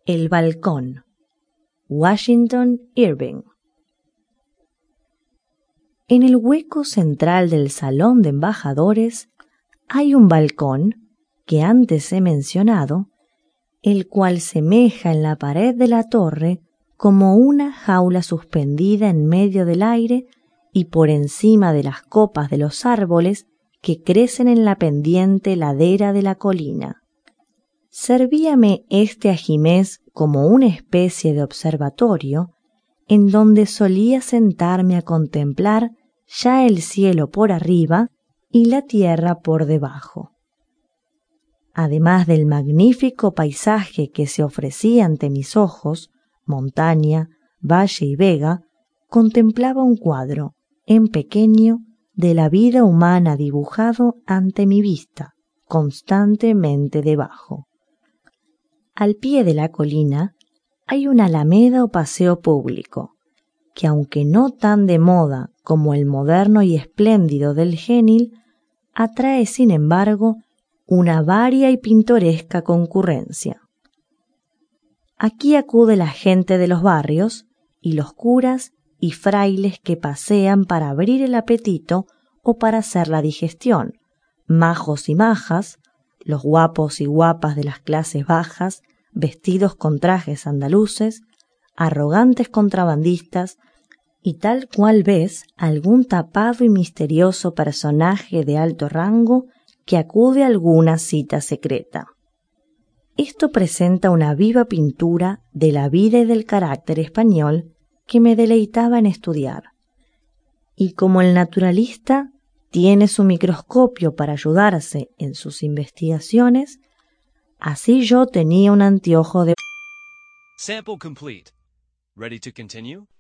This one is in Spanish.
El balcón. Washington Irving. En el hueco central del salón de embajadores hay un balcón que antes he mencionado, el cual semeja en la pared de la torre como una jaula suspendida en medio del aire y por encima de las copas de los árboles que crecen en la pendiente ladera de la colina. Servíame este ajimez como una especie de observatorio en donde solía sentarme a contemplar ya el cielo por arriba y la tierra por debajo. Además del magnífico paisaje que se ofrecía ante mis ojos, montaña, valle y vega, contemplaba un cuadro, en pequeño, de la vida humana dibujado ante mi vista, constantemente debajo. Al pie de la colina hay una alameda o paseo público, que aunque no tan de moda como el moderno y espléndido del Genil, atrae sin embargo una varia y pintoresca concurrencia. Aquí acude la gente de los barrios y los curas y frailes que pasean para abrir el apetito o para hacer la digestión, majos y majas, los guapos y guapas de las clases bajas, vestidos con trajes andaluces, arrogantes contrabandistas, y tal cual ves algún tapado y misterioso personaje de alto rango que acude a alguna cita secreta. Esto presenta una viva pintura de la vida y del carácter español que me deleitaba en estudiar. Y como el naturalista tiene su microscopio para ayudarse en sus investigaciones, así yo tenía un anteojo de... Sample complete. Ready to continue?